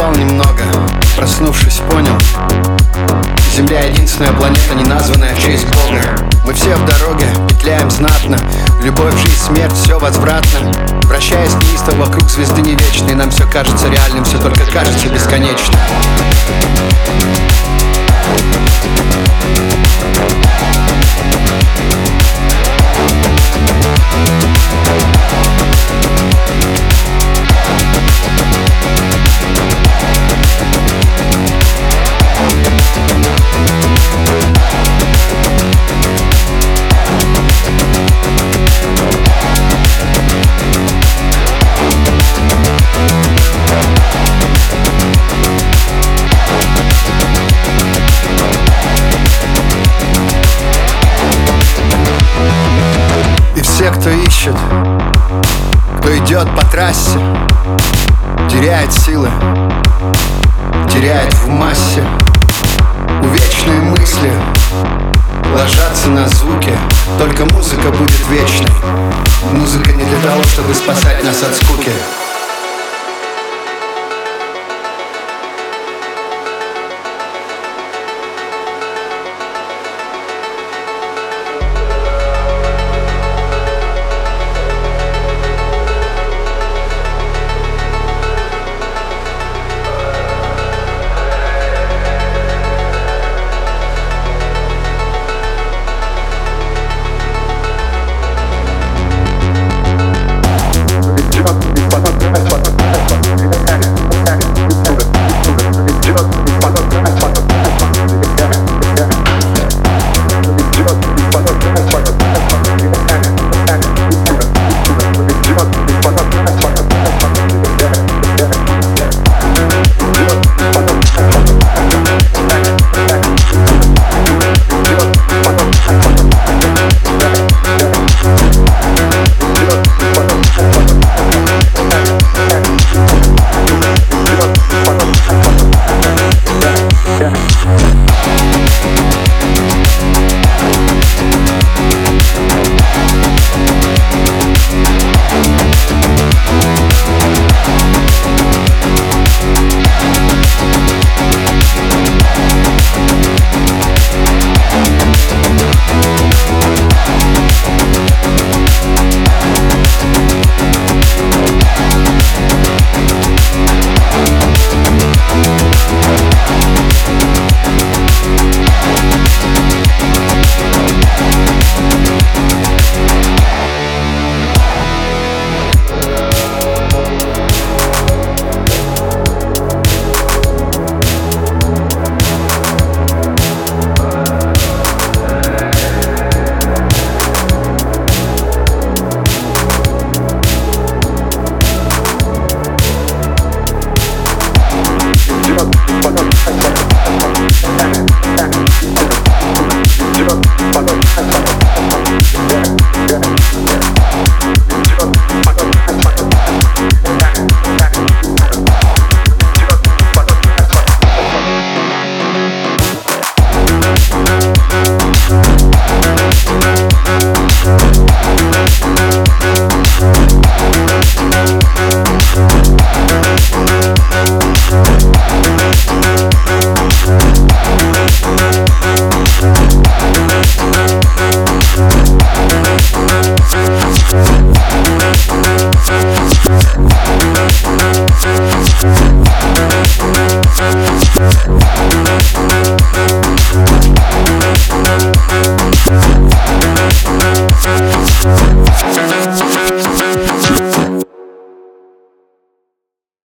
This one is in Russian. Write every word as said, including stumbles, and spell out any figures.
Поспал немного, проснувшись, понял: Земля — единственная планета, не названная в честь Бога. Мы все в дороге, петляем знатно. Любовь, жизнь, смерть, все возвратно. Вращаясь неистово вокруг звезды не вечной, нам все кажется реальным, все только кажется бесконечно. Все, кто ищет, кто идет по трассе, теряет силы, теряет в массе. Увечные мысли ложатся на звуки. Только музыка будет вечной. Музыка не для того, чтобы спасать нас от скуки.